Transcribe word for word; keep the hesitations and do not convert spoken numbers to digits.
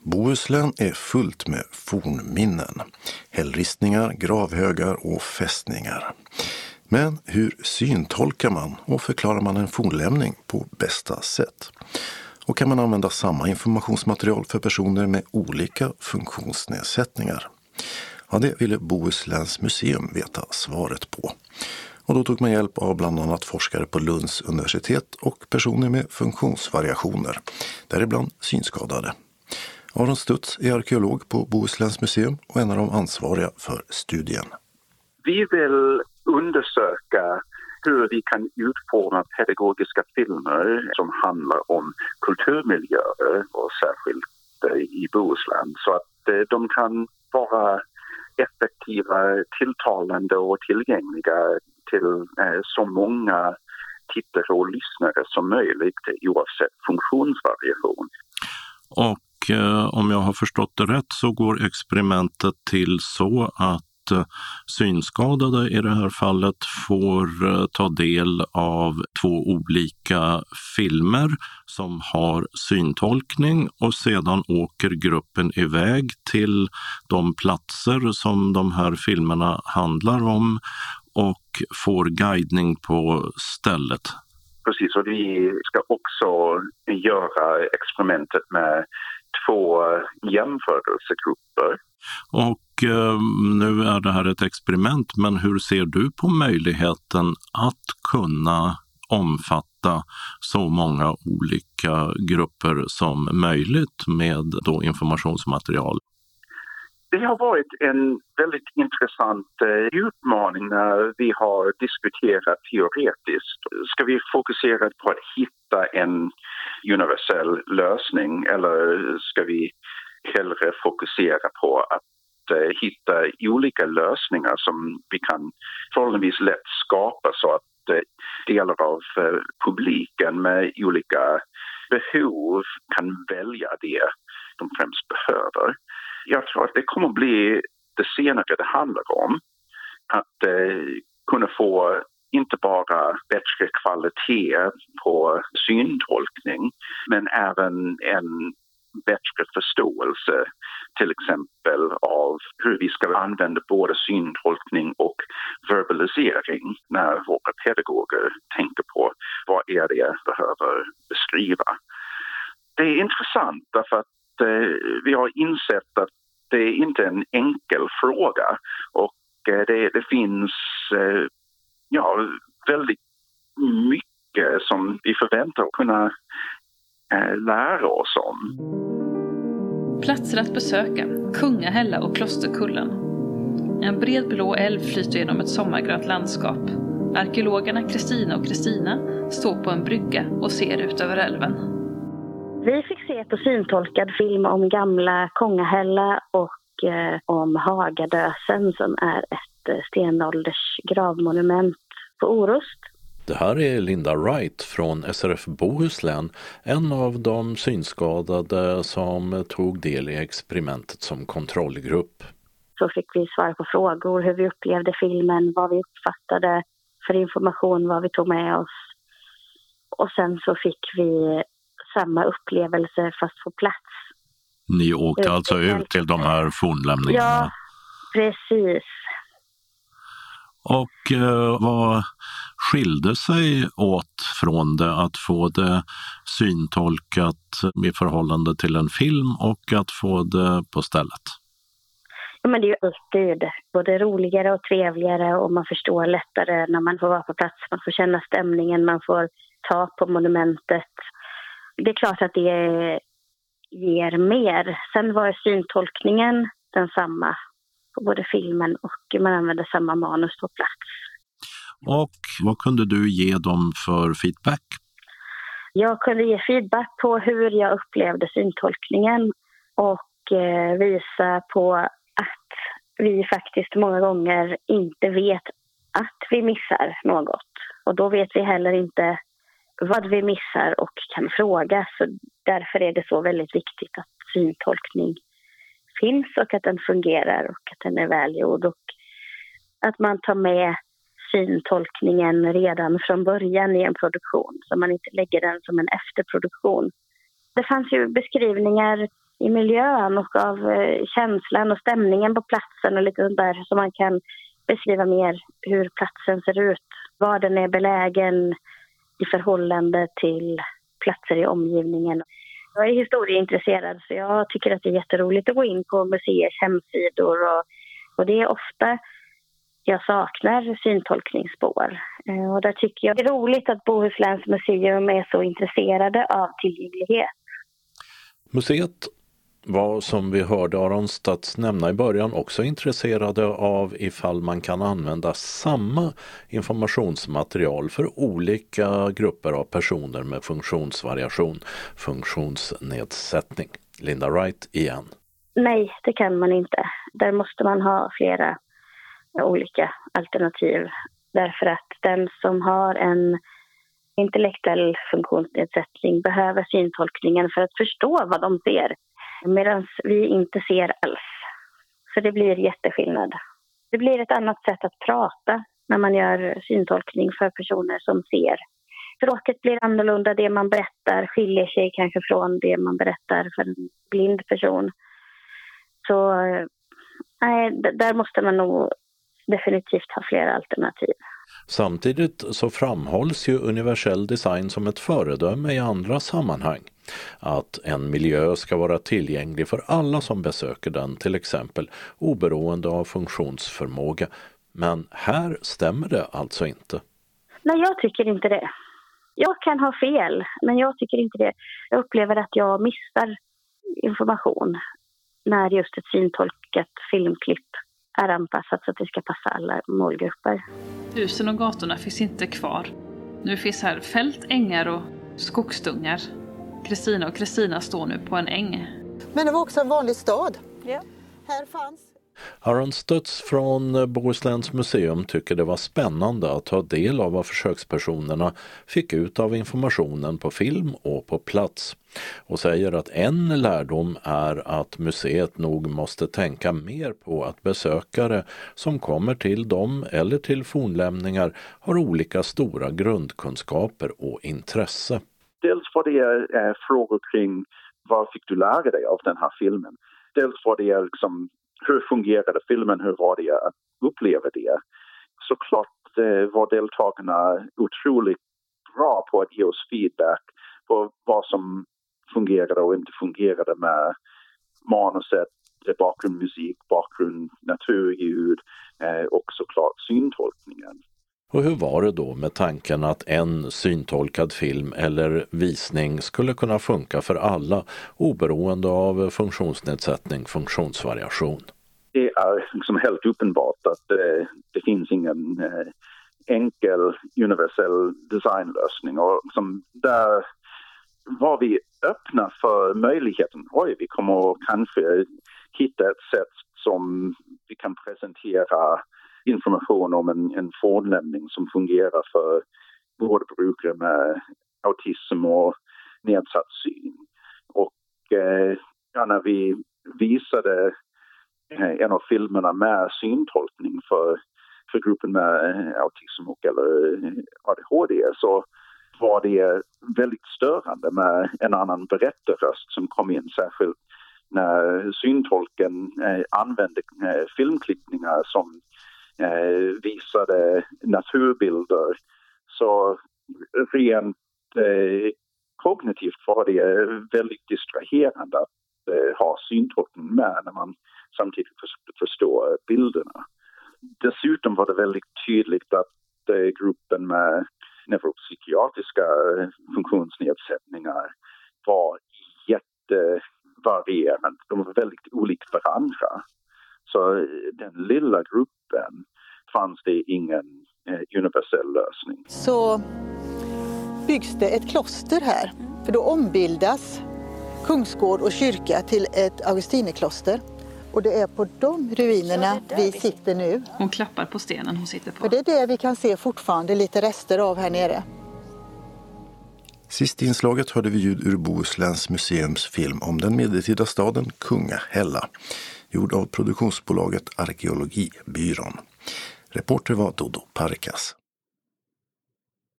Bohuslän är fullt med fornminnen, hällristningar, gravhögar och fästningar. Men hur syntolkar man och förklarar man en fornlämning på bästa sätt? Och kan man använda samma informationsmaterial för personer med olika funktionsnedsättningar? Ja, det ville Bohusläns museum veta svaret på. Och då tog man hjälp av bland annat forskare på Lunds universitet och personer med funktionsvariationer, däribland synskadade. Aron Stutz är arkeolog på Bohusläns museum och en av de ansvariga för studien. Vi vill undersöka hur vi kan utforma pedagogiska filmer som handlar om kulturmiljöer och särskilt i Bohuslän så att de kan vara effektiva, tilltalande och tillgängliga till så många tittare och lyssnare som möjligt oavsett funktionsvariation. Och eh, om jag har förstått det rätt så går experimentet till så att eh, synskadade i det här fallet får eh, ta del av två olika filmer som har syntolkning och sedan åker gruppen iväg till de platser som de här filmerna handlar om och får guidning på stället. Precis, och vi ska också göra experimentet med två jämförelsegrupper. Och eh, nu är det här ett experiment, men hur ser du på möjligheten att kunna omfatta så många olika grupper som möjligt med då informationsmaterial? Det har varit en väldigt intressant utmaning när vi har diskuterat teoretiskt. Ska vi fokusera på att hitta en universell lösning eller ska vi hellre fokusera på att hitta olika lösningar som vi kan förhållandevis lätt skapa så att delar av publiken med olika behov kan välja det de främst behöver. Jag tror att det kommer att bli det senare det handlar om. Att eh, kunna få inte bara bättre kvalitet på syntolkning men även en bättre förståelse till exempel av hur vi ska använda både syntolkning och verbalisering när våra pedagoger tänker på vad är det jag behöver beskriva. Det är intressant därför att vi har insett att det är inte en enkel fråga och det, det finns ja, väldigt mycket som vi förväntar att kunna lära oss om. Platser att besöka: Kungahälla och Klosterkullen. En bred blå älv flyter genom ett sommargrönt landskap. Arkeologerna Kristina och Kristina står på en brygga och ser ut över älven. Vi fick se på syntolkad film om gamla Kungahälla och eh, om Hagadösen som är ett eh, stenålders gravmonument på Orust. Det här är Linda Wright från S R F Bohuslän, en av de synskadade som tog del i experimentet som kontrollgrupp. Så fick vi svara på frågor, hur vi upplevde filmen, vad vi uppfattade för information, vad vi tog med oss. Och sen så fick vi samma upplevelse fast på plats. Ni åkte ut alltså ut till de här fornlämningarna? Ja, precis. Och eh, vad skilde sig åt från det att få det syntolkat i förhållande till en film och att få det på stället? Ja, men det är ju alltid både roligare och trevligare och man förstår lättare när man får vara på plats. Man får känna stämningen, man får ta på monumentet. Det är klart att det ger mer. Sen var syntolkningen densamma på både filmen och man använde samma manus på plats. Och vad kunde du ge dem för feedback? Jag kunde ge feedback på hur jag upplevde syntolkningen och eh, visa på att vi faktiskt många gånger inte vet att vi missar något. Och då vet vi heller inte vad vi missar och kan fråga. Så därför är det så väldigt viktigt att syntolkning finns och att den fungerar och att den är välgjord. Och att man tar med syntolkningen redan från början i en produktion så man inte lägger den som en efterproduktion. Det fanns ju beskrivningar i miljön och av eh, känslan och stämningen på platsen och lite sånt där, så man kan beskriva mer hur platsen ser ut, var den är belägen i förhållande till platser i omgivningen. Jag är historieintresserad, så jag tycker att det är jätteroligt att gå in på museers hemsidor och, och det är ofta jag saknar syntolkningsspår. Och där tycker jag det är roligt att Bohusläns museum är så intresserade av tillgänglighet. Museet var, som vi hörde Aron Stats nämna i början, också intresserade av ifall man kan använda samma informationsmaterial för olika grupper av personer med funktionsvariation, funktionsnedsättning. Linda Wright igen. Nej, det kan man inte. Där måste man ha flera olika alternativ. Därför att den som har en intellektuell funktionsnedsättning behöver syntolkningen för att förstå vad de ser. Medan vi inte ser alls. Så det blir jätteskillnad. Det blir ett annat sätt att prata när man gör syntolkning för personer som ser. Språket blir annorlunda, det man berättar skiljer sig kanske från det man berättar för en blind person. Så nej, där måste man nog definitivt ha flera alternativ. Samtidigt så framhålls ju universell design som ett föredöme i andra sammanhang. Att en miljö ska vara tillgänglig för alla som besöker den, till exempel oberoende av funktionsförmåga. Men här stämmer det alltså inte. Nej, jag tycker inte det. Jag kan ha fel, men jag tycker inte det. Jag upplever att jag missar information när just ett syntolkat filmklipp är anpassat så att det ska passa alla målgrupper. Husen och gatorna finns inte kvar. Nu finns här fält, ängar och skogsdungar. Kristina och Kristina står nu på en äng. Men det var också en vanlig stad. Ja. Här fanns... Aron Stats från Bohusläns museum tycker det var spännande att ta del av vad försökspersonerna fick ut av informationen på film och på plats. Och säger att en lärdom är att museet nog måste tänka mer på att besökare som kommer till dem eller till fornlämningar har olika stora grundkunskaper och intresse. Dels var det eh, frågor kring vad fick du lära dig av den här filmen. Dels var det liksom, hur fungerade filmen, hur var det att uppleva det. Såklart eh, var deltagarna otroligt bra på att ge oss feedback på vad som fungerade och inte fungerade med manuset, bakgrundsmusik, bakgrund, naturljud eh, och såklart syntolkningen. Och hur var det då med tanken att en syntolkad film eller visning skulle kunna funka för alla oberoende av funktionsnedsättning, funktionsvariation? Det är liksom helt uppenbart att eh, det finns ingen eh, enkel universell designlösning. Och som där var vi öppna för möjligheten. Oj, vi kommer kanske hitta ett sätt som vi kan presentera information om en, en fornlämning som fungerar för vårdbrukare med autism och nedsatt syn. Och eh, ja, när vi visade eh, en av filmerna med syntolkning för, för gruppen med autism och eller A D H D så var det väldigt störande med en annan berättarröst som kom in, särskilt när syntolken eh, använde eh, filmklippningar som eh, visade naturbilder. Så rent eh, kognitivt var det väldigt distraherande att eh, ha syntolkning med när man samtidigt förstår bilderna. Dessutom var det väldigt tydligt att eh, gruppen med neuropsykiatriska funktionsnedsättningar var jättevarierande. De var väldigt olika varandra. Så den lilla gruppen fanns det ingen eh, universell lösning. Så byggs det ett kloster här. För då ombildas Kungsgård och kyrka till ett augustinerkloster. Och det är på de ruinerna ja, vi sitter nu. Hon klappar på stenen hon sitter på. Och det är det vi kan se fortfarande lite rester av här nere. Sist i inslaget hörde vi ljud ur Bohusläns museums film om den medeltida staden Kungahälla, gjord av produktionsbolaget Arkeologibyrån. Reporter var Dodo Parkas.